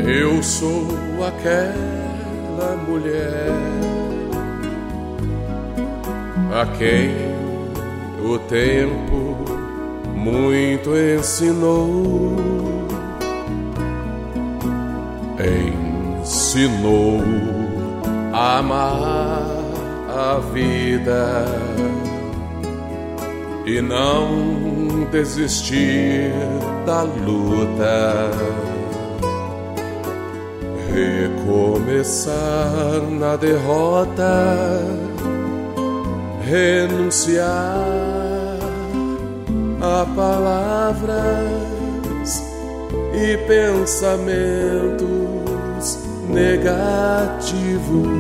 Eu sou aquela mulher a quem o tempo muito ensinou. Ensinou a amar a vida e não desistir da luta. Recomeçar na derrota, renunciar a palavras e pensamentos negativos.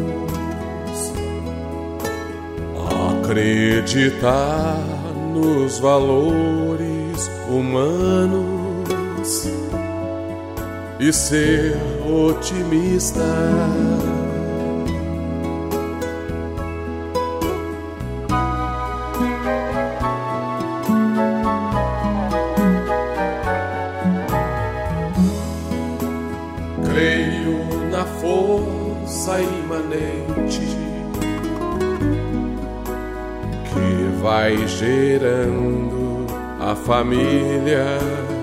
Acreditar nos valores humanos e ser otimista. Creio na força imanente que vai gerando a família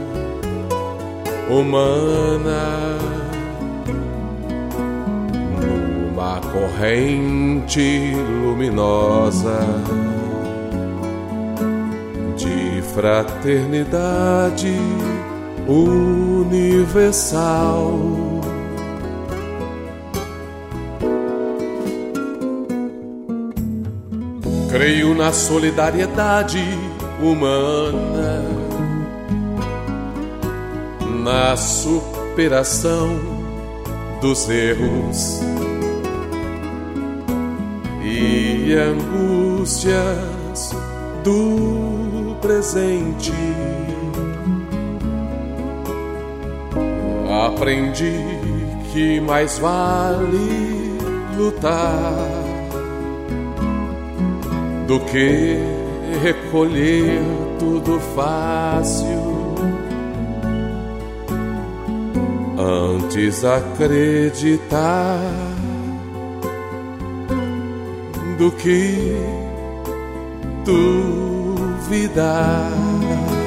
humana numa corrente luminosa de fraternidade universal. Creio na solidariedade humana, na superação dos erros e angústias do presente. Aprendi que mais vale lutar do que recolher tudo fácil. Antes acreditar do que duvidar.